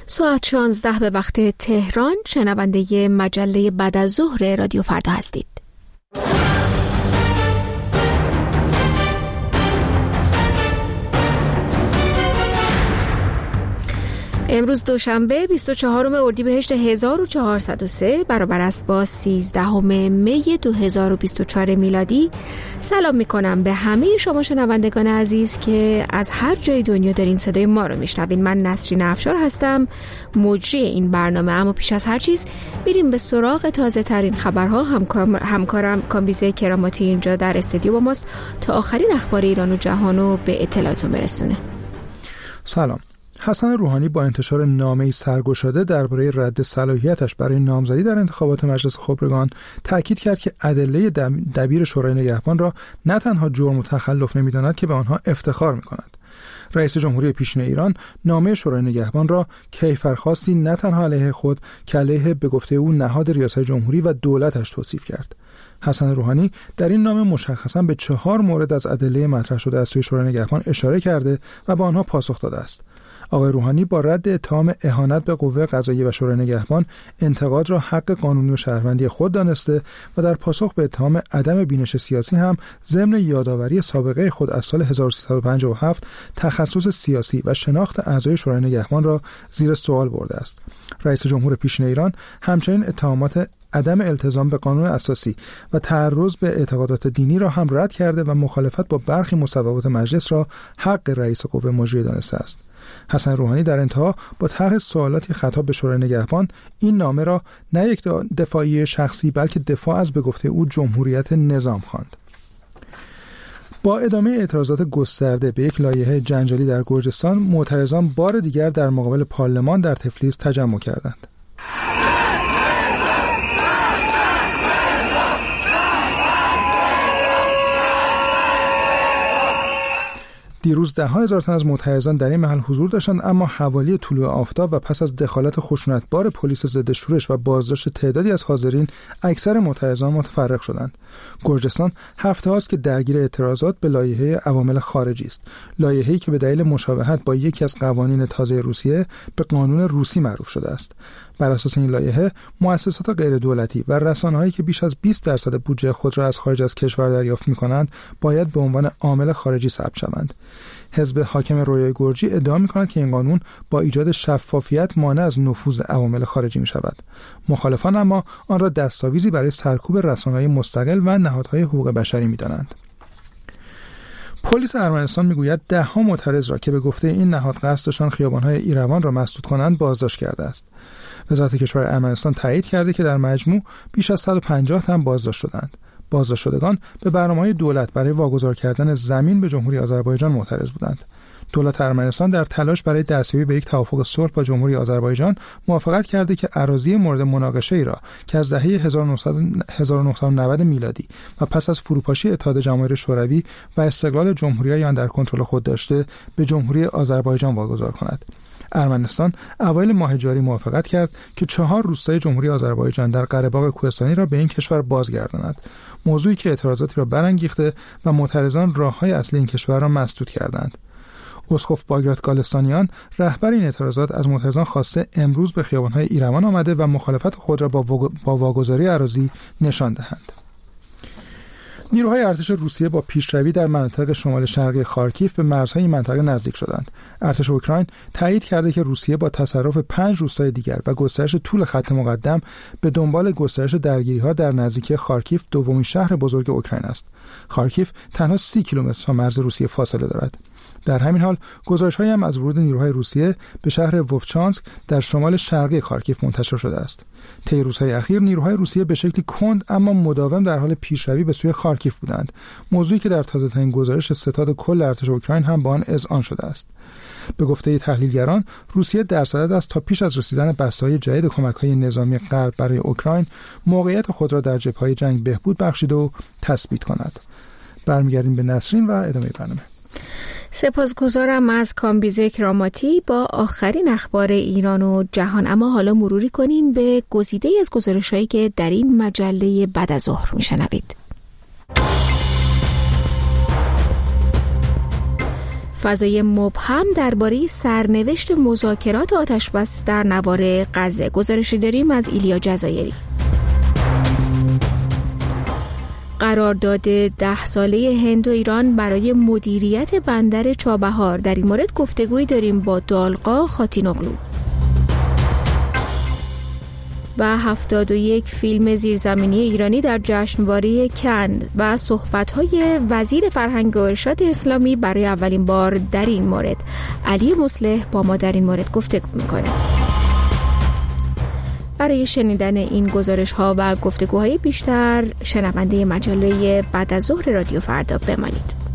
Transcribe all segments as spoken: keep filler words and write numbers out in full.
ساعت شانزده به وقت تهران، شنونده مجله بعد از ظهر رادیو فردا هستید. امروز دوشنبه بیست و چهارم اردیبهشت هزار و چهارصد و سه برابر است با سیزدهم می دو هزار و بیست و چهار میلادی. سلام میکنم به همه شما شنوندگان عزیز که از هر جای دنیا دارین صدای ما رو میشنوین. من نسرین افشار هستم، مجری این برنامه. اما پیش از هر چیز بریم به سراغ تازه ترین خبرها. همکار همکارم کامبیزه کراماتی اینجا در استودیو با ماست تا آخرین اخبار ایران و جهان رو به اطلاعتون برسونه. سلام. حسن روحانی با انتشار نامه‌ای سرگشاده درباره رد صلاحیتش برای نامزدی در انتخابات مجلس خبرگان تاکید کرد که ادله دبیر شورای نگهبان را نه تنها جرم و تخلف نمی‌داند که به آنها افتخار می‌کند. رئیس جمهوری پیشین ایران نامه شورای نگهبان را کیفرخواستی نه تنها علیه خود که علیه به گفته او نهاد ریاست جمهوری و دولتش توصیف کرد. حسن روحانی در این نامه مشخصاً به چهار مورد از ادله مطرح شده از سوی شورای نگهبان اشاره کرده و به آنها پاسخ داده است. آقای روحانی با رد اتهام اهانت به قوه قضاییه و شورای نگهبان انتقاد را حق قانونی و شهروندی خود دانسته و در پاسخ به اتهام عدم بینش سیاسی هم ضمن یادآوری سابقه خود از سال هزار و سیصد و پنجاه و هفت تخصص سیاسی و شناخت اعضای شورای نگهبان را زیر سوال برده است. رئیس جمهور پیشین ایران همچنین اتهامات عدم التزام به قانون اساسی و تعرض به اعتقادات دینی را هم رد کرده و مخالفت با برخی مصوبات مجلس را حق رئیس قوه مجریه دانسته است. حسن روحانی در انتها با طرح سوالاتی خطاب به شورای نگهبان این نامه را نه یک دفاعی شخصی بلکه دفاع از به گفته او جمهوریت نظام خواند. با ادامه اعتراضات گسترده به یک لایحه جنجالی در گرجستان، معترضان بار دیگر در مقابل پارلمان در تفلیس تجمع کردند. دیروز ده ها هزار تن از معترضان در این محل حضور داشتند، اما حوالی طلوع آفتاب و پس از دخالت خشونتبار پلیس ضد شورش و بازداشت تعدادی از حاضرین، اکثر معترضان متفرق شدند. گرجستان هفته هاست که درگیر اعتراضات به لایحه عوامل خارجی است، لایحه‌ای که به دلیل مشابهت با یکی از قوانین تازه روسیه به قانون روسی معروف شده است. بر اساس این لایحه، مؤسسات غیر دولتی و رسانه‌هایی که بیش از بیست درصد بودجه خود را از خارج از کشور دریافت می‌کنند، باید به عنوان عامل خارجی ثبت شوند. حزب حاکم رویای گرجی ادعا می‌کند که این قانون با ایجاد شفافیت مانع از نفوذ عوامل خارجی می‌شود. مخالفان اما آن را دستاویزی برای سرکوب رسانه‌های مستقل و نهادهای حقوق بشری می‌دانند. پلیس ارمنستان میگوید ده ها معترض را که به گفته این نهاد قصد داشتند خیابان‌های ایروان را مسدود کنند بازداشت کرده است. وزارت کشور ارمنستان تایید کرده که در مجموع بیش از صد و پنجاه تن بازداشت شدند. بازداشت شدگان به برنامه‌های دولت برای واگذار کردن زمین به جمهوری آذربایجان معترض بودند. دولت ارمنستان در تلاش برای دستیابی به یک توافق صلح با جمهوری آذربایجان موافقت کرده که اراضی مورد مناقشه ای را که از دهه هزار و نهصد و نود میلادی و پس از فروپاشی اتحاد جماهیر شوروی و استقلال جمهوری‌های آن در کنترل خود داشته به جمهوری آذربایجان واگذار کند. ارمنستان اوایل ماه جاری موافقت کرد که چهار روستای جمهوری آذربایجان در قره‌باغ کوهستانی را به این کشور بازگرداند، موضوعی که اعتراضاتی را برانگیخته و معترضان راه‌های اصلی این کشور را مسدود کردند. اسقف باگرات گالستانیان، رهبر این اعتراضات، از معترضان خواسته امروز به خیابان‌های ایروان آمده و مخالفت خود را با با واگذاری اراضی نشان دهند. نیروهای ارتش روسیه با پیشروی در مناطق شمال شرقی خارکیف به مرزهای این منطقه نزدیک شدند. ارتش اوکراین تایید کرده که روسیه با تصرف پنج روستای دیگر و گسترش طول خط مقدم به دنبال گسترش درگیری‌ها در نزدیکی خارکیف، دومین شهر بزرگ اوکراین است. خارکیف تنها سی کیلومتر تا مرز روسیه فاصله دارد. در همین حال گزارش‌هایی هم از ورود نیروهای روسیه به شهر ووفچانسک در شمال شرقی خارکیف منتشر شده است. طی روزهای اخیر نیروهای روسیه به شکلی کند اما مداوم در حال پیشروی به سوی خارکیف بودند، موضوعی که در تازه‌ترین گزارش ستاد کل ارتش اوکراین هم با آن اذعان شده است. به گفته تحلیلگران، روسیه در صدد است تا پیش از رسیدن بسته‌های جدید کمک‌های نظامی غرب برای اوکراین، موقعیت خود را در جبهه‌های جنگ بهبود بخشیده و تثبیت کند. برمیگردیم به نسرین و ادامه برنامه. سپاسگزارم از کامبیزه کراماتی با آخرین اخبار ایران و جهان. اما حالا مروری کنیم به گزیده‌ای از گزارش‌هایی که در این مجله بعد از ظهر میشنوید. فضای مبهم درباره سرنوشت مذاکرات آتشبس در نوار غزه. گزارشی داریم از ایلیا جزایری. قرارداد ده ساله هند و ایران برای مدیریت بندر چابهار. در این مورد گفتگویی داریم با دالقا خاتینوغلو. و هفتاد و یک فیلم زیرزمینی ایرانی در جشنواره کن و صحبت‌های وزیر فرهنگ و ارشاد اسلامی برای اولین بار در این مورد. علی مصلح با ما در این مورد گفتگو می‌کنه. برای شنیدن این گزارش‌ها و گفتگوهای بیشتر شنونده مجله بعد از ظهر رادیو فردا بمانید.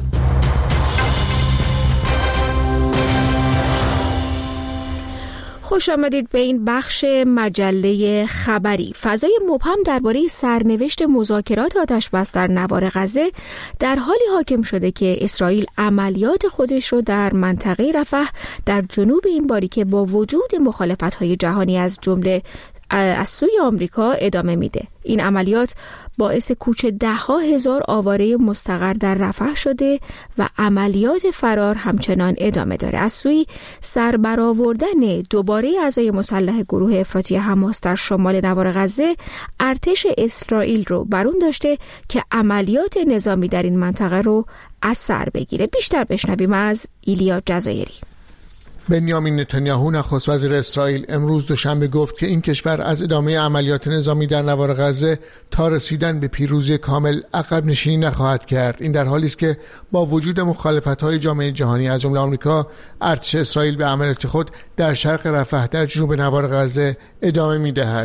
خوش آمدید به این بخش مجله خبری. فضای مبهم درباره سرنوشت مذاکرات آتشبس در نوار غزه در حالی حاکم شده که اسرائیل عملیات خودش رو در منطقه رفح در جنوب این باریکه با وجود مخالفت‌های جهانی از جمله از سوی آمریکا ادامه میده. این عملیات باعث کوچ ده ها هزار آواره مستقر در رفح شده و عملیات فرار همچنان ادامه داره. از سوی سربرآوردن دوباره اعضای مسلح گروه افراطی حماس در شمال نوار غزه، ارتش اسرائیل رو برون داشته که عملیات نظامی در این منطقه رو از سر بگیره. بیشتر بشنویم از ایلیا جزایری. بنیامین نتانیاهو نخست وزیر اسرائیل امروز دوشنبه گفت که این کشور از ادامه عملیات نظامی در نوار غزه تا رسیدن به پیروزی کامل عقب نشینی نخواهد کرد. این در حالی است که با وجود مخالفت‌های جامعه جهانی از جمله آمریکا، ارتش اسرائیل به عملیات خود در شرق رفح در جنوب نوار غزه ادامه می‌دهد.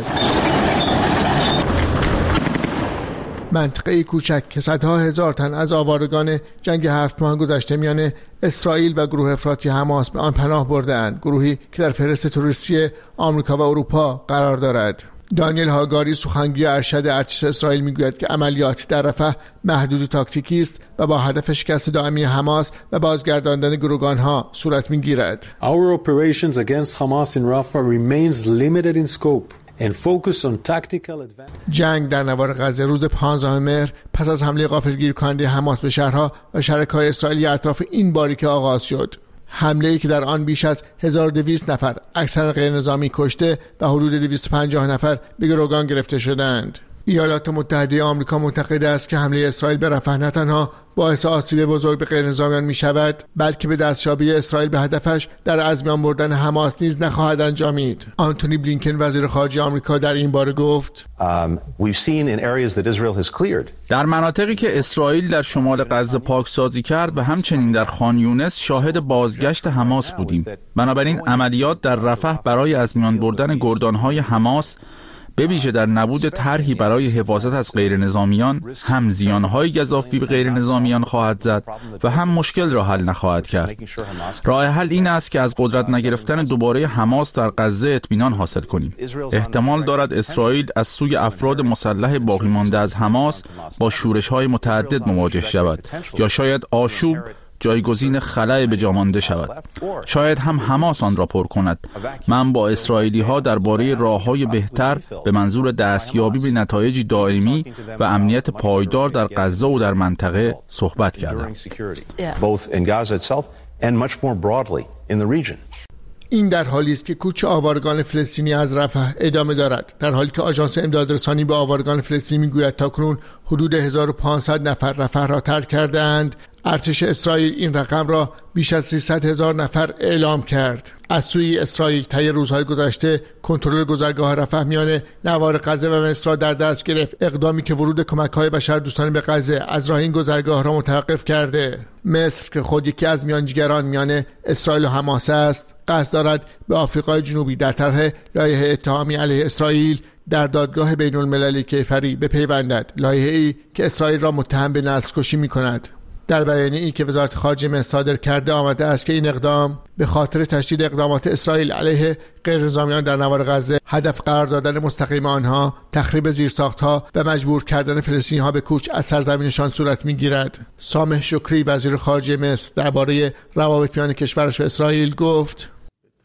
منطقه کوچک که صدها هزار تن از آوارگان جنگ هفت ماه گذشته میان اسرائیل و گروه افراطی حماس به آن پناه برده‌اند، گروهی که در فهرست تروریستی آمریکا و اروپا قرار دارد. دانیل هاگاری سخنگوی ارشد ارتش اسرائیل میگوید که عملیات در رفح محدود و تاکتیکی است و با هدف شکست دائمی حماس و بازگرداندن گروگانها صورت میگیرد. Our operations against Hamas in Rafah remains limited in scope. جنگ در نوار غزه روز پانزدهم مهر پس از حمله غافلگیر کننده حماس به شهرها و شرکای اسرائیلی اطراف این باریکه آغاز شد. حمله‌ای که در آن بیش از هزار و دویست نفر اکثر غیر نظامی کشته و حدود دویست و پنجاه نفر به گروگان گرفته شدند. ایالات متحده آمریکا معتقد است که حمله اسرائیل به رفح نه تنها باعث آسیب بزرگ به غیرنظامیان می شود، بلکه به دستیابی اسرائیل به هدفش در از میان بردن حماس نیز نخواهد انجامید. آنتونی بلینکن وزیر خارجه آمریکا در این باره گفت: در مناطقی که اسرائیل در شمال غزه پاکسازی کرد و همچنین در خان یونس شاهد بازگشت حماس بودیم. بنابراین عملیات در رفح برای از میان بردن گردانهای حماس به ویژه در نبود طرحی برای حفاظت از غیر نظامیان هم زیانهای گزافی به غیر نظامیان خواهد زد و هم مشکل را حل نخواهد کرد. راه حل این است که از قدرت نگرفتن دوباره حماس در غزه اطمینان حاصل کنیم. احتمال دارد اسرائیل از سوی افراد مسلح باقی مانده از حماس با شورش‌های متعدد مواجه شود یا شاید آشوب جایگزین خلأ به جا مانده شود. شاید هم حماس آن را پر کند. من با اسرائیلی ها درباره راه‌های بهتر به منظور دستیابی به نتایجی دائمی و امنیت پایدار در غزه و در منطقه صحبت کردم. این در حالی است که کوچ آوارگان فلسطینی از رفح ادامه دارد، در حالی که آژانس امدادرسانی به آوارگان فلسطینی میگوید تاکنون حدود هزار و پانصد نفر رفح را ترک کردند. ارتش اسرائیل این رقم را بیش از سیصد هزار نفر اعلام کرد. از سوی اسرائیل طی روزهای گذشته کنترل گذرگاه رفح میان نوار غزه و مصر را در دست گرفت، اقدامی که ورود کمک‌های بشردوستانه به غزه از راه این گذرگاه را متوقف کرده. مصر که خود یکی از میانجیگران میان اسرائیل و حماس است، قصد دارد به آفریقای جنوبی در طرح لایحه اتهامی علیه اسرائیل در دادگاه بین المللی کیفری بپیوندد، لایحه‌ای که اسرائیل را متهم به نسل‌کشی می‌کند. در بیانیه‌ای که وزارت خارجه مصر صادر کرده آمده است که این اقدام به خاطر تشدید اقدامات اسرائیل علیه غیرنظامیان در نوار غزه، هدف قرار دادن مستقیم آنها، تخریب زیرساخت‌ها و مجبور کردن فلسطینی‌ها به کوچ از سرزمینشان صورت می‌گیرد. سامح شکری وزیر خارجه مصر درباره روابط میان کشورش و اسرائیل گفت: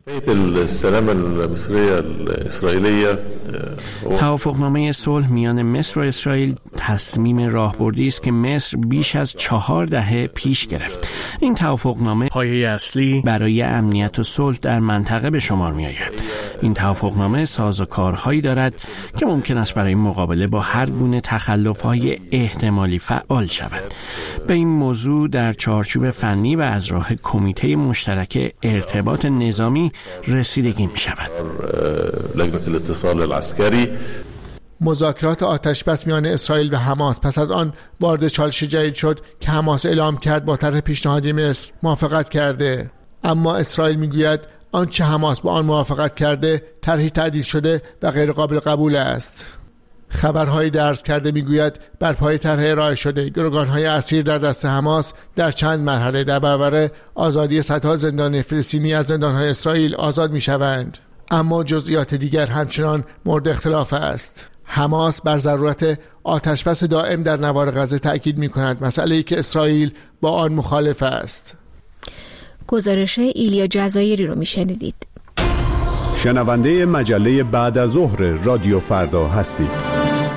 توافقنامه صلح میان مصر و اسرائیل تصمیم راهبردی است که مصر بیش از چهار دهه پیش گرفت. این توافقنامه پایه اصلی برای امنیت و صلح در منطقه به شمار می آید. این توافقنامه سازوکارهایی دارد که ممکن است برای مقابله با هر گونه تخلف‌های احتمالی فعال شود. به این موضوع در چارچوب فنی و از راه کمیته مشترک ارتباط نظامی رسیدگی می شود. لجنه الاتصال العسکری. مذاکرات آتشبس میان اسرائیل و حماس پس از آن وارد چالش جدید شد که حماس اعلام کرد با طرح پیشنهادی مصر موافقت کرده. اما اسرائیل میگوید آنچه حماس با آن موافقت کرده طرحی تعدیل شده و غیر قابل قبول است. خبرهای درز کرده میگوید بر پای طرح ارائه شده گروگان‌های اسیر در دست حماس در چند مرحله در برابر آزادی صدها زندانی فلسطینی از زندان‌های اسرائیل آزاد میشوند. اما جزئیات دیگر همچنان مورد اختلاف است. حماس بر ضرورت آتشبس دائم در نوار غزه تأکید می‌کند، مسئله‌ای که اسرائیل با آن مخالف است. گزارش ایلیا جزایری رو میشنیدید. شنونده مجله بعد از ظهر رادیو فردا هستید.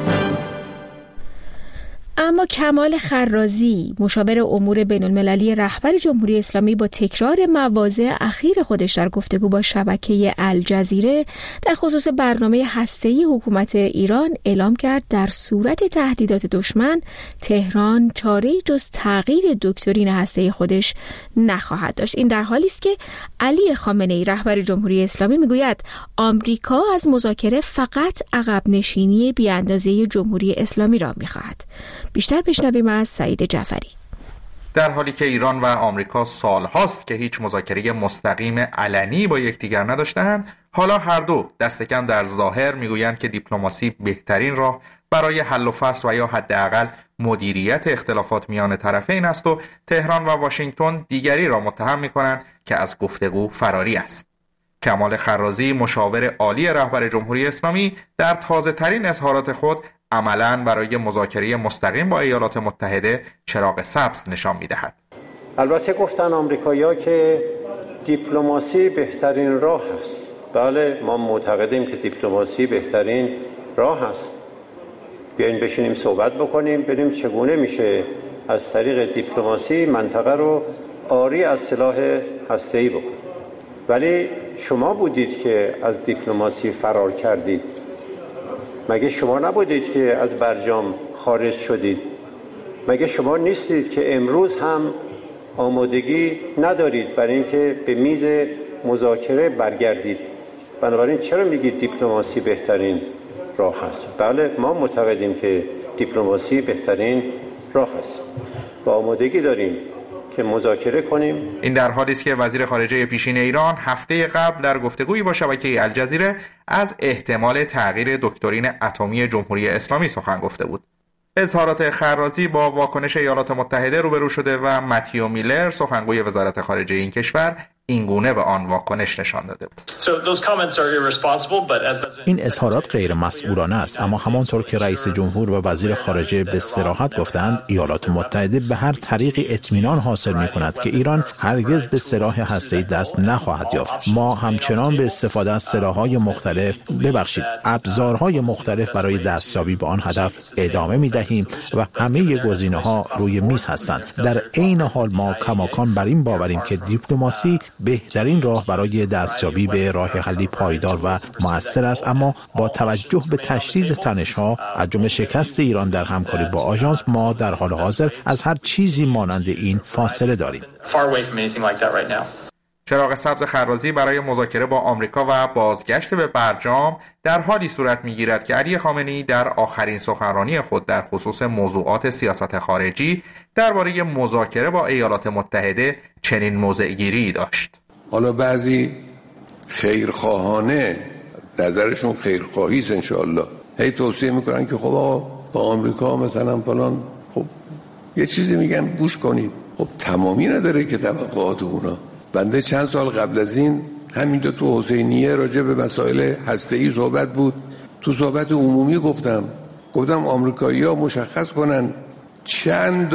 اما کمال خرازی، مشاور امور بین المللی رهبر جمهوری اسلامی، با تکرار مواضع اخیر خودش در گفتگو با شبکه الجزیره در خصوص برنامه هسته‌ای حکومت ایران اعلام کرد در صورت تهدیدات دشمن تهران چاره‌ای جز تغییر دکترین هسته‌ای خودش نخواهد داشت. این در حالی است که علی خامنه‌ای رهبر جمهوری اسلامی میگوید آمریکا از مذاکره فقط عقب نشینی بی‌اندازه جمهوری اسلامی را می‌خواهد. بیشتر بشنویم از سعید جعفری. در حالی که ایران و آمریکا سالهاست که هیچ مذاکره مستقیم علنی با یکدیگر نداشتند، حالا هر دو دست کم در ظاهر میگویند که دیپلماسی بهترین راه برای حل و فصل و یا حداقل مدیریت اختلافات میان طرفین است و تهران و واشنگتن دیگری را متهم میکنند که از گفتگو فراری است. کمال خرازی، مشاور عالی رهبر جمهوری اسلامی، در تازه ترین اظهارات خود عملاً برای مذاکره مستقیم با ایالات متحده چراغ سبز نشان می‌دهد. البته گفتن آمریکایی‌ها که دیپلماسی بهترین راه است. بله، ما معتقدیم که دیپلماسی بهترین راه است. بیاین بشینیم صحبت بکنیم، ببینیم چگونه میشه از طریق دیپلماسی منطقه رو عاری از سلاح هسته‌ای بکنیم. ولی شما بودید که از دیپلماسی فرار کردید. مگه شما نبودید که از برجام خارج شدید؟ مگه شما نیستید که امروز هم آمادگی ندارید برای اینکه به میز مذاکره برگردید؟ بنابراین چرا میگید دیپلماسی بهترین راه است؟ بله، ما معتقدیم که دیپلماسی بهترین راه است و آمادگی داریم که مذاکره کنیم. این در حالی است که وزیر خارجه پیشین ایران هفته قبل در گفتگویی با شبکه الجزیره از احتمال تغییر دکترین اتمی جمهوری اسلامی سخن گفته بود. اظهارات خرازی با واکنش ایالات متحده روبرو شده و متیو میلر، سخنگوی وزارت خارجه این کشور، این گونه به آن واکنش نشان داده بود. این اظهارات غیر مسئولانه است، اما همانطور که رئیس جمهور و وزیر خارجه به صراحت گفتند، ایالات متحده به هر طریقی اطمینان حاصل می‌کند که ایران هرگز به سلاح هسته‌ای دست نخواهد یافت. ما همچنان به استفاده از سلاح‌های مختلف، ببخشید، ابزارهای مختلف برای دستیابی به آن هدف ادامه می‌دهیم و همه گزینه‌ها روی میز هستند. در عین حال ما کماکان بر این باوریم که دیپلماسی بهترین راه برای دستیابی به راه حلی پایدار و مؤثر است، اما با توجه به تشدید تنش‌ها از جمله شکست ایران در همکاری با آژانس، ما در حال حاضر از هر چیزی مانند این فاصله داریم. چراغ سبز خرازی برای مذاکره با آمریکا و بازگشت به برجام در حالی صورت می‌گیرد که علی خامنه‌ای در آخرین سخنرانی خود در خصوص موضوعات سیاست خارجی درباره مذاکره با ایالات متحده چنین موضع‌گیری داشت. حالا بعضی خیرخواهانه، نظرشون خیرخواهی است انشاءالله، هی توصیه میکنن که خب آقا با آمریکا مثلا فلان، خب یه چیزی میگن گوش کنید. خب تمامی نداره که توقعات اونا. بنده چند سال قبل از این همینجا تو حسینیه راجع به مسائل هسته‌ای صحبت بود، تو صحبت عمومی گفتم گفتم آمریکایی‌ها مشخص کنن چه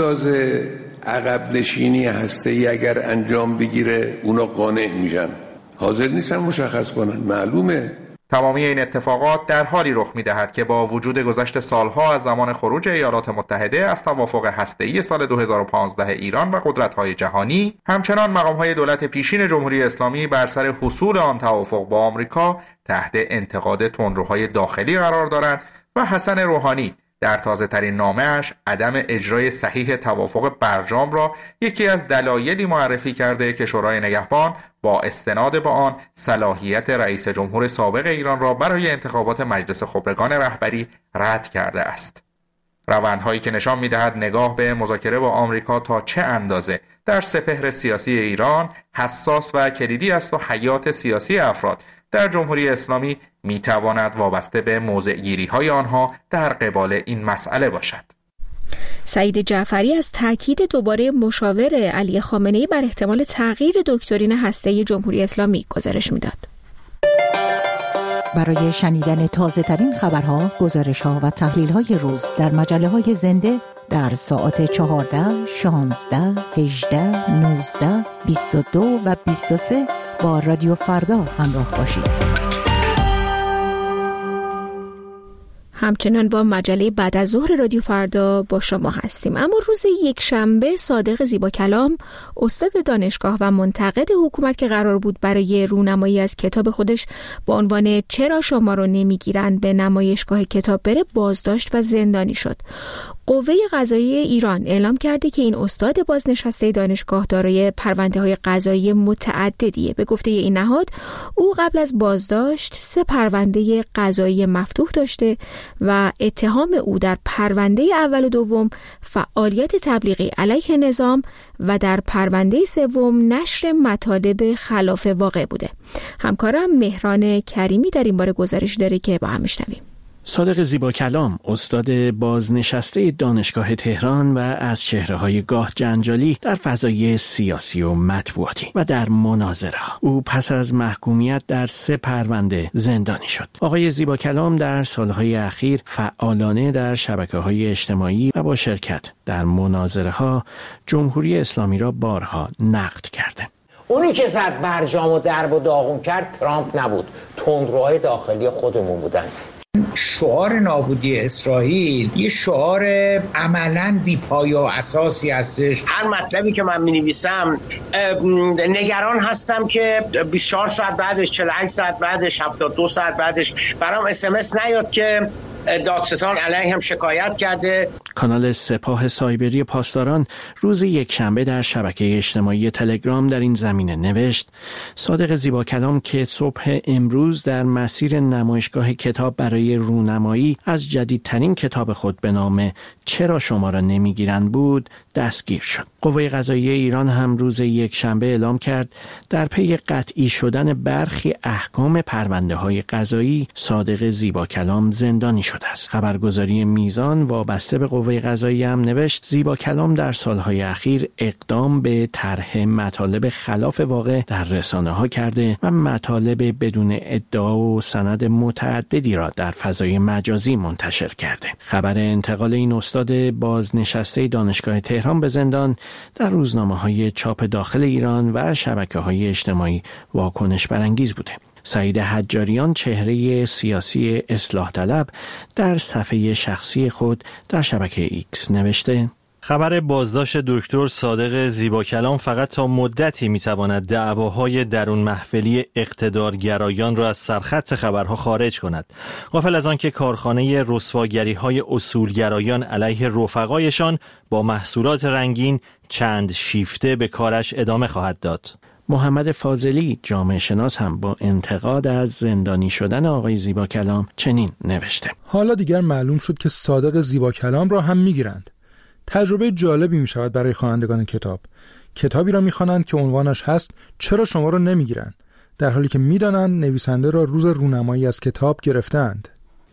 اندازه عقب نشینی هسته‌ای اگر انجام بگیره اونا قانع میشن. حاضر نیستن مشخص کنن. معلومه تمامی این اتفاقات در حالی رخ می‌دهد که با وجود گذشت سالها از زمان خروج ایالات متحده از توافق هسته‌ای سال دو هزار و پانزده ایران و قدرت‌های جهانی، همچنان مقام‌های دولت پیشین جمهوری اسلامی بر سر حصول آن توافق با آمریکا تحت انتقاد تندروهای داخلی قرار دارند و حسن روحانی در تازه‌ترین نامه‌اش عدم اجرای صحیح توافق برجام را یکی از دلایلی معرفی کرده که شورای نگهبان با استناد به آن صلاحیت رئیس جمهور سابق ایران را برای انتخابات مجلس خبرگان رهبری رد کرده است. روندهایی که نشان می‌دهد نگاه به مذاکره با آمریکا تا چه اندازه در سپهر سیاسی ایران حساس و کلیدی است و حیات سیاسی افراد در جمهوری اسلامی میتواند وابسته به موضع‌گیری‌های آنها در قبال این مسئله باشد. سعید جعفری از تاکید دوباره مشاور علی خامنه‌ای بر احتمال تغییر دکترین هسته‌ای جمهوری اسلامی گزارش میداد. برای شنیدن تازه‌ترین خبرها، گزارش‌ها و تحلیل‌های روز در مجله‌های زنده در ساعت چهارده، شانزده، هجده، نوزده، بیست و دو و بیست و سه با رادیو فردا همراه باشید. همچنان با مجله بعد از ظهر رادیو فردا با شما هستیم. اما روز یک شنبه صادق زیباکلام، استاد دانشگاه و منتقد حکومت که قرار بود برای رونمایی از کتاب خودش با عنوان چرا شما رو نمیگیرن به نمایشگاه کتاب بره، بازداشت و زندانی شد. قوه قضاییه ایران اعلام کرده که این استاد بازنشسته دانشگاه دارای پرونده‌های قضایی متعددیه. به گفته این نهاد، او قبل از بازداشت سه پرونده قضایی مفتوح داشته و اتهام او در پرونده اول و دوم فعالیت تبلیغی علیه نظام و در پرونده سوم نشر مطالب خلاف واقع بوده. همکارم مهران کریمی در این باره گزارش داره که با هم میشنویم. صادق زیباکلام، استاد بازنشسته دانشگاه تهران و از چهره‌های گاه جنجالی در فضای سیاسی و مطبوعاتی و در مناظره‌ها. او پس از محکومیت در سه پرونده زندانی شد. آقای زیباکلام در سالهای اخیر فعالانه در شبکه‌های اجتماعی و با شرکت در مناظره‌ها جمهوری اسلامی را بارها نقد کرده. اونی که زد برجام و درب و داغون کرد ترامپ نبود، تندروهای داخلی خودمون بودن. شعار نابودی اسرائیل یه شعار عملاً بی‌پایه و اساسی هستش. هر مطلبی که من می‌نویسم نگران هستم که بیست و چهار ساعت بعدش، چهل و هشت ساعت بعدش، هفتاد و دو ساعت بعدش برام اس ام اس نیاد که دادستان علیه هم شکایت کرده. کانال سپاه سایبری پاسداران روز یک شنبه در شبکه اجتماعی تلگرام در این زمینه نوشت: صادق زیباکلام که صبح امروز در مسیر نمایشگاه کتاب برای رونمایی از جدیدترین کتاب خود به نام چرا شما را نمیگیرند بود دستگیر شد. قوه قضاییه ایران هم روز یک شنبه اعلام کرد در پی قطعی شدن برخی احکام پرونده های قضایی صادق زیباکلام زندانی شده است. خبرگزاری میزان وابسته به قوه قضاییه هم نوشت زیباکلام در سالهای اخیر اقدام به طرح مطالب خلاف واقع در رسانه ها کرده و مطالب بدون ادعا و سند متعددی را در فضای مجازی منتشر کرده. خبر انتقال این استاد بازنشسته دانشگاه تهران به زندان در روزنامه‌های چاپ داخل ایران و شبکه‌های اجتماعی واکنش برانگیز بوده. سعید حجاریان، چهره سیاسی اصلاح طلب، در صفحه شخصی خود در شبکه ایکس نوشته: خبر بازداشت دکتر صادق زیباکلام فقط تا مدتی میتواند دعواهای درون محفلی اقتدارگرایان را از سرخط خبرها خارج کند. غافل از آن که کارخانه رسواگری‌های اصولگرایان علیه رفقایشان با محصولات رنگین چند شیفته به کارش ادامه خواهد داد. محمد فاضلی، جامعه شناس، هم با انتقاد از زندانی شدن آقای زیباکلام چنین نوشته: حالا دیگر معلوم شد که صادق زیباکلام را هم میگیرند. تجربه جالبی می شود برای خوانندگان کتاب. کتابی را می خوانند که عنوانش هست چرا شما را نمیگیرند، در حالی که می دانند نویسنده را روز رونمایی از کتاب گرفتند.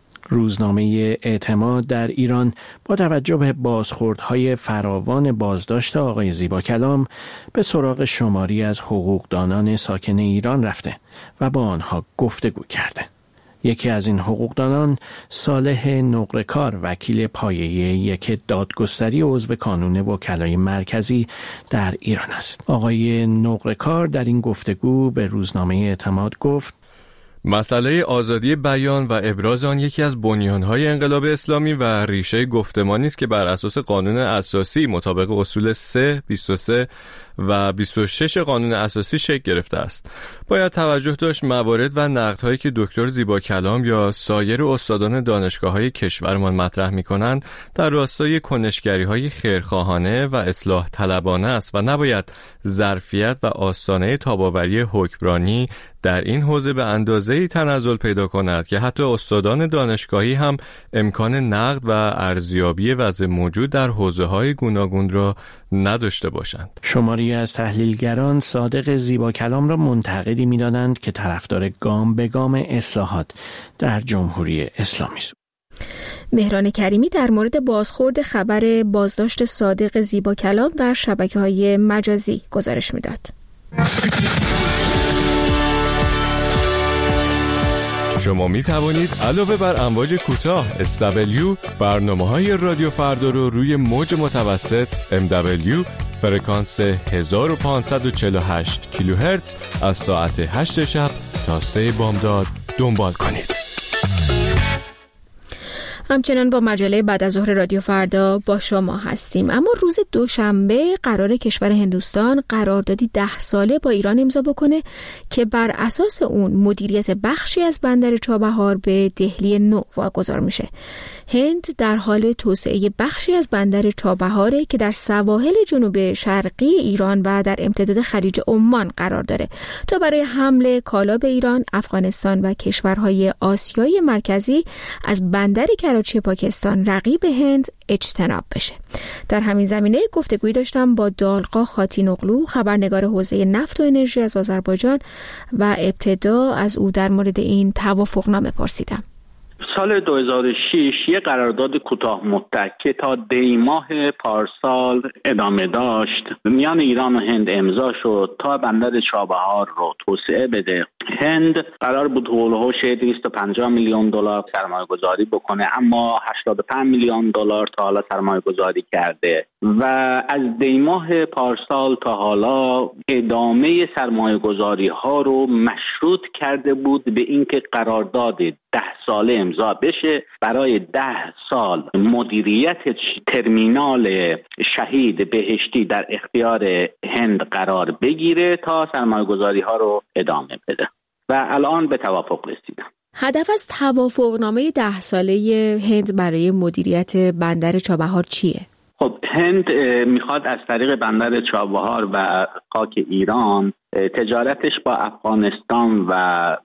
روزنامه اعتماد در ایران با توجه به بازخوردهای فراوان بازداشت آقای زیباکلام به سراغ شماری از حقوقدانان ساکن ایران رفته و با آنها گفتگو کرده. یکی از این حقوقدانان صالح نقره‌کار وکیل پایه یک دادگستری عضو کانون وکلای مرکزی در ایران است. آقای نقره‌کار در این گفتگو به روزنامه اعتماد گفت: مسئله آزادی بیان و ابراز آن یکی از بنیان‌های انقلاب اسلامی و ریشه گفتمانی است که بر اساس قانون اساسی مطابق اصول سه، بیست و سه و بیست و شش قانون اساسی شکل گرفته است. باید توجه داشت موارد و نقدهایی که دکتر زیباکلام یا سایر استادان دانشگاه‌های کشورمان مطرح می‌کنند در راستای کنشگری‌های خیرخواهانه و اصلاح طلبانه است و نباید ظرفیت و آستانه تاب‌آوری حکمرانی در این حوزه به اندازه‌ای تنزل پیدا کند که حتی استادان دانشگاهی هم امکان نقد و ارزیابی وضع موجود در حوزه‌های گوناگون را نداشته باشند. شماری از تحلیلگران صادق زیباکلام را منتقدی می‌دانند که طرفدار گام به گام اصلاحات در جمهوری اسلامی است. مهران کریمی در مورد بازخورد خبر بازداشت صادق زیباکلام در شبکه‌های مجازی گزارش می‌داد. شما می توانید علاوه بر امواج کوتاه اس دبلیو برنامه‌های رادیو فردا رو روی موج متوسط ام دبلیو فرکانس هزار و پانصد و چهل و هشت کیلوهرتز از ساعت هشت شب تا سه بامداد دنبال کنید. همچنان با مجله بعد از ظهر رادیو فردا با شما هستیم. اما روز دوشنبه قرار کشور هندوستان قراردادی ده ساله با ایران امضا بکنه که بر اساس اون مدیریت بخشی از بندر چابهار به دهلی نو واگذار میشه. هند در حال توسعه بخشی از بندر چابهاره که در سواحل جنوب شرقی ایران و در امتداد خلیج عمان قرار داره تا برای حمل کالا به ایران، افغانستان و کشورهای آسیای مرکزی از بندر کراچی پاکستان رقیب هند اجتناب بشه. در همین زمینه گفتگویی داشتم با دالقا خاتینوغلو، خبرنگار حوزه نفت و انرژی از آذربایجان، و ابتدا از او در مورد این توافقنامه پرسیدم. سال دو هزار و شش یک قرارداد کوتاه مدت که تا دی ماه پارسال ادامه داشت میان ایران و هند امضا شد تا بندر چابهار رو توسعه بده. هند قرار بود هولوش دویست و پنجاه میلیون دلار سرمایه گذاری بکنه، اما هشتاد و پنج میلیون دلار تا حالا سرمایه گذاری کرده و از دی ماه پارسال تا حالا ادامه سرمایه گذاری ها رو مشروط کرده بود به اینکه قرارداد ده ساله امضا بشه برای ده سال مدیریت ترمینال شهید بهشتی در اختیار هند قرار بگیره تا سرمایه گذاری ها رو ادامه بده و الان به توافق رسیدن. هدف از توافقنامه ده ساله هند برای مدیریت بندر چابهار چیه؟ خب هند میخواد از طریق بندر چابهار و خاک ایران تجارتش با افغانستان و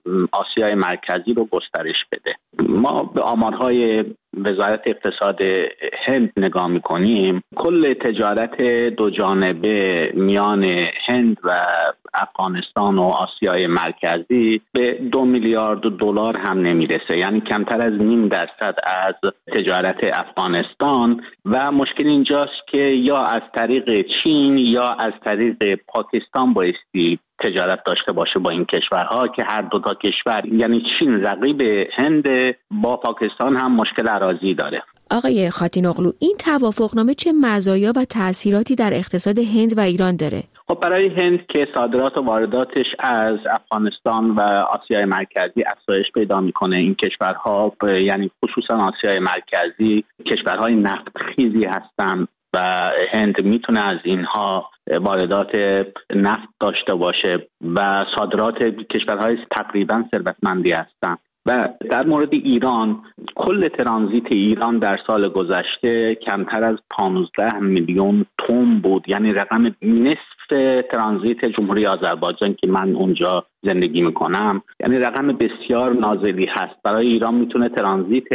آسیای مرکزی رو گسترش بده. ما به آمارهای وزارت اقتصاد هند نگاه میکنیم، کل تجارت دو جانبه میان هند و افغانستان و آسیای مرکزی به دو میلیارد دلار هم نمیرسه، یعنی کمتر از نیم درصد از تجارت افغانستان و مشکل اینجاست که یا از طریق چین یا از طریق پاکستان بایستی تجارت داشته باشه با این کشورها که هر دو تا کشور یعنی چین رقیب هند، با پاکستان هم مشکل اراضی داره. آقای خاتینوغلو، این توافقنامه چه مزایا و تأثیراتی در اقتصاد هند و ایران داره؟ خب برای هند که صادرات و وارداتش از افغانستان و آسیای مرکزی افزایش پیدا میکنه، این کشورها یعنی خصوصا آسیای مرکزی کشورهای نفتخیزی هستن و هند میتونه از اینها واردات نفت داشته باشه و صادرات کشورهای تقریبا ثروتمندی هستن. و در مورد ایران، کل ترانزیت ایران در سال گذشته کمتر از پانزده میلیون تن بود، یعنی رقم نصف ترانزیت جمهوری آذربایجان که من اونجا زندگی میکنم، یعنی رقم بسیار نازلی هست. برای ایران میتونه ترانزیت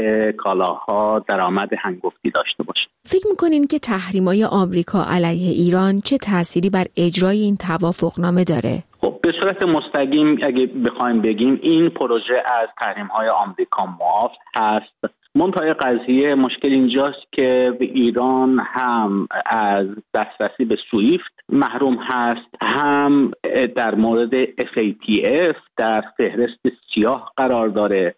کالاها درآمد هنگفتی داشته باشه. فکر میکنین که تحریم‌های آمریکا علیه ایران چه تأثیری بر اجرای این توافقنامه داره؟ خب به صورت مستقیم اگه بخوایم بگیم این پروژه از تحریم‌های آمریکا معاف هست. منتهای قضیه مشکل اینجاست که به ایران هم از دسترسی به سویفت محروم هست، هم در مورد اف ای تی اف در فهرست سیاه قرار داره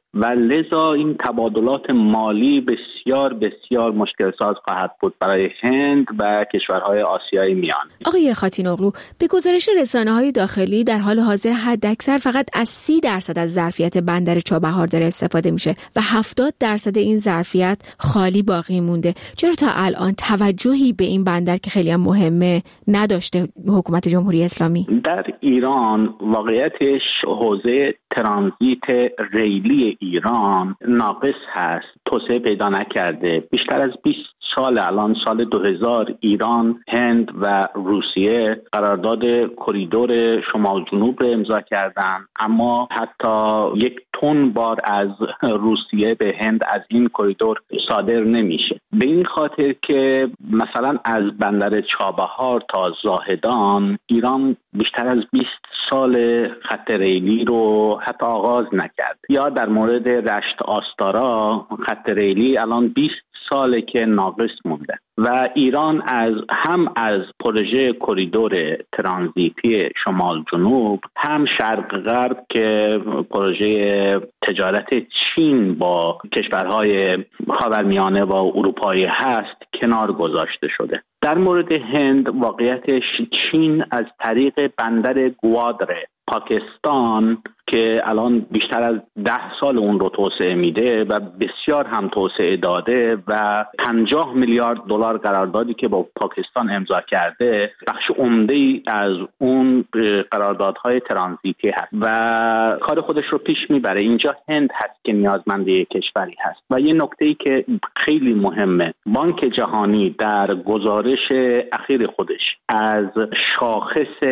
و لذا این تبادلات مالی بسیار بسیار مشکل ساز خواهد بود برای هند و کشورهای آسیای میانه. آقای خاتینوغلو، به گزارش رسانه‌های داخلی در حال حاضر حداکثر فقط از سی درصد از ظرفیت بندر چابهار داره استفاده میشه و هفتاد درصد این ظرفیت خالی باقی مونده. چرا تا الان توجهی به این بندر که خیلی هم مهمه نداشته حکومت جمهوری اسلامی؟ در ایران واقعیتش حوزه ترانزیت ریلی ایران ناقص هست، توسعه پیدا نکرده. بیشتر از بیست سال، الان سال دو هزار، ایران، هند و روسیه قرارداد کریدور شمال جنوب رو امضا کردن، اما حتی یک تن بار از روسیه به هند از این کریدور صادر نمیشه. به این خاطر که مثلا از بندر چابهار تا زاهدان ایران بیشتر از بیست سال خط ریلی رو حتی آغاز نکرد. یا در مورد رشت آستارا خط ریلی الان بیست ساله که ناقص مونده و ایران از هم از پروژه کریدور ترانزیتی شمال جنوب، هم شرق غرب که پروژه تجارت چین با کشورهای خاورمیانه و اروپایی هست کنار گذاشته شده. در مورد هند واقعیتش چین از طریق بندر گوادر پاکستان که الان بیشتر از ده سال اون رو توسعه میده و بسیار هم توسعه داده و پنجاه میلیارد دلار قراردادی که با پاکستان امضا کرده بخش عمده‌ای از اون قراردادهای ترانزیتی هست و کار خودش رو پیش میبره. اینجا هند هست که نیازمنده کشوری هست. و یه نکته‌ای که خیلی مهمه، بانک جهانی در گزارش اخیر خودش از شاخص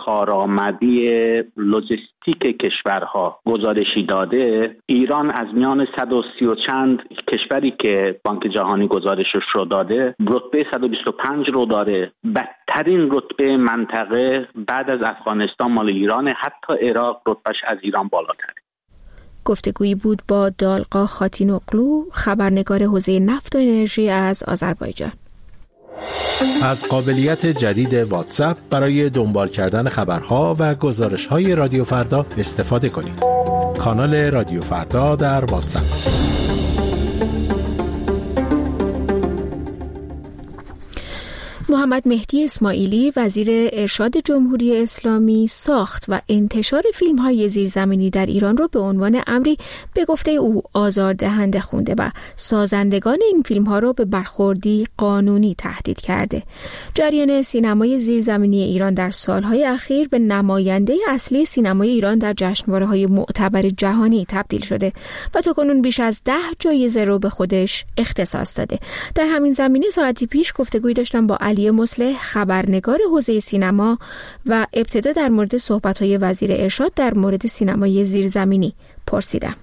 کارآمدی لوجستیک کشورها گزارشی داده. ایران از میان صد و سی و چند کشوری که بانک جهانی گزارشش رو داده رتبه صد و بیست و پنج رو داره. بدترین رتبه منطقه بعد از افغانستان مال ایرانه، حتی عراق رتبهش از ایران بالاتره. گفتگویی بود با دالقا خاتینوغلو، خبرنگار حوزه نفت و انرژی از آذربایجان. از قابلیت جدید واتساپ برای دنبال کردن خبرها و گزارش‌های رادیو فردا استفاده کنید. کانال رادیو فردا در واتساپ. محمد مهدی اسماعیلی وزیر ارشاد جمهوری اسلامی ساخت و انتشار فیلم‌های زیرزمینی در ایران را به عنوان امری به گفته او آزاردهنده خونده و سازندگان این فیلم‌ها را به برخوردی قانونی تهدید کرده. جریان سینمای زیرزمینی ایران در سالهای اخیر به نماینده اصلی سینمای ایران در جشنواره‌های معتبر جهانی تبدیل شده و تاکنون بیش از ده جایزه رو به خودش اختصاص داده. در همین زمینه ساعتی پیش گفتگویی داشتم با علی مصلح، خبرنگار حوزه سینما، و ابتدا در مورد صحبت‌های وزیر ارشاد در مورد سینمای زیرزمینی پرسیدم.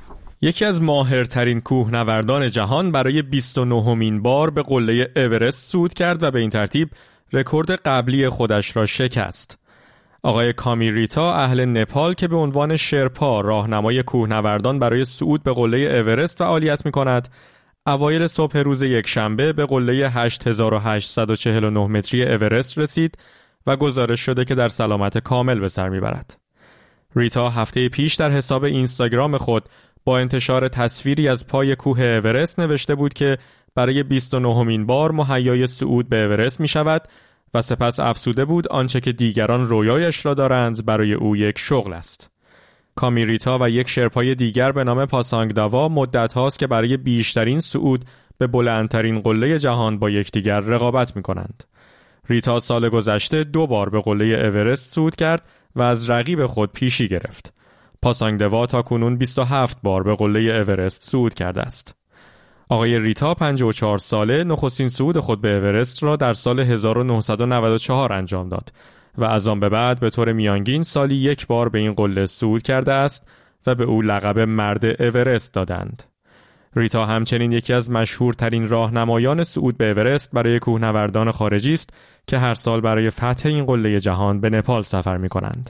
یکی از ماهرترین کوهنوردان جهان برای بیست و نهمین بار به قله اورست صعود کرد و به این ترتیب رکورد قبلی خودش را شکست. آقای کامیریتا اهل نپال که به عنوان شرپا راهنمای کوهنوردان برای صعود به قله اورست فعالیت می‌کند، اوایل صبح روز یکشنبه به قله هشت هزار و هشتصد و چهل و نه متری اورست رسید و گزارش شده که در سلامت کامل به سر میبرد. ریتا هفته پیش در حساب اینستاگرام خود با انتشار تصویری از پای کوه اورست نوشته بود که برای بیست و نهمین بار مهیای صعود به اورست می شود و سپس افسوده بود آنچه که دیگران رویایش را دارند برای او یک شغل است. کامیریتا و یک شرپای دیگر به نام پاسانگ داوا مدت هاست که برای بیشترین صعود به بلندترین قله جهان با یکدیگر رقابت می کنند. ریتا سال گذشته دو بار به قله اورست صعود کرد و از رقیب خود پیشی گرفت. پاسانگ داوا تا کنون بیست و هفت بار به قله اورست صعود کرده است. آقای ریتا پنجاه و چهار ساله نخستین صعود خود به اورست را در سال هزار و نهصد و نود و چهار انجام داد و از آن به بعد به طور میانگین سالی یک بار به این قله صعود کرده است و به او لقب مرد اورست دادند. ریتا همچنین یکی از مشهورترین راهنمایان صعود به اورست برای کوهنوردان خارجی است که هر سال برای فتح این قله جهان به نپال سفر می کنند.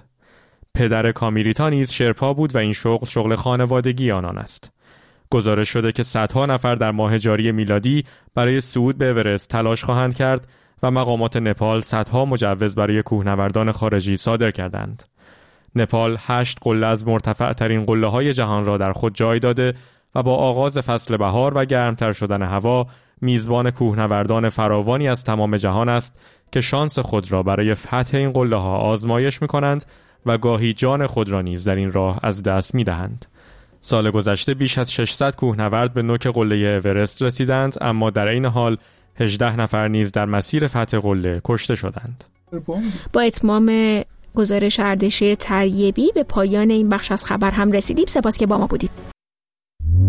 پدر کامیریتا نیز شرپا بود و این شغل شغل خانوادگی آنان است. گزارش شده که صدها نفر در ماه جاری میلادی برای صعود به اورست تلاش خواهند کرد و مقامات نپال صدها مجوز برای کوهنوردان خارجی صادر کردند. نپال هشت قله از مرتفع ترین قله های جهان را در خود جای داده و با آغاز فصل بهار و گرمتر شدن هوا میزبان کوهنوردان فراوانی از تمام جهان است که شانس خود را برای فتح این قله ها آزمایش می کنند و گاهی جان خود را نیز در این راه از دست می دهند. سال گذشته بیش از ششصد کوهنورد به نوک قله اورست رسیدند، اما در این حال هجده نفر نیز در مسیر فتح قله کشته شدند. با اتمام گزارش اردشیر طیبی به پایان این بخش از خبر هم رسیدیم. سپاس که با ما بودید.